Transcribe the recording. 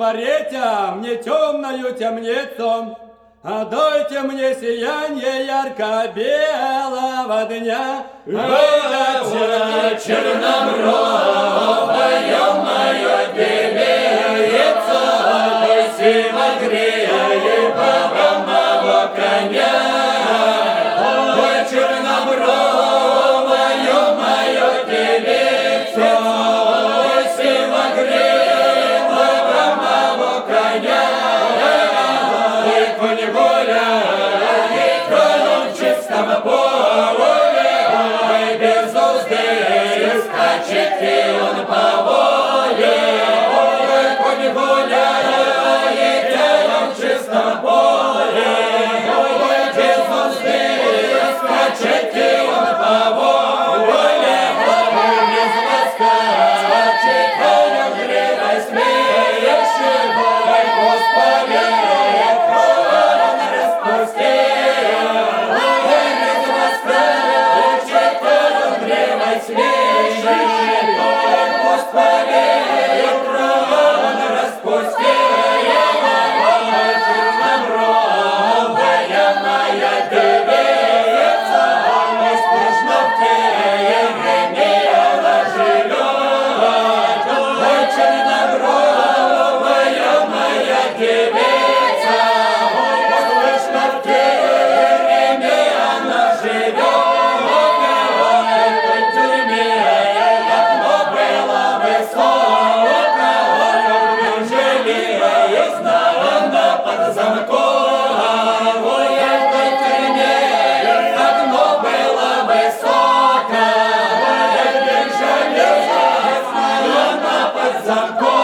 отворите мне темную темницу, а дайте мне сияние ярко-белого дня. Чернобровая моя девица, спасибо греет баба моего коня. Ой, чернобровая моя девица, спасибо греет баба моего коня. Ой, конь гуляет, конем чистого поля, ой, без узды скачет и он по воле. Ой, конь гуляет, конем чистого поля, ой, без узды скачет и он по воле. Ой, без воска скачет, конем гривой смеешься, ой, Господи, он распустил. Ой, без воска скачет, конем гривой смеешься, ой, Господи, он распустил. Ой, чернобровая моя девица, ой, спешно в тереме она живет. Ой, чернобровая моя девица, ой, спешно в тереме она живет. Ой, в той тюрьме окно было высоко, ой, железно она под замком. Ой, в той тюрьме окно было высоко, ой, железно она под замком.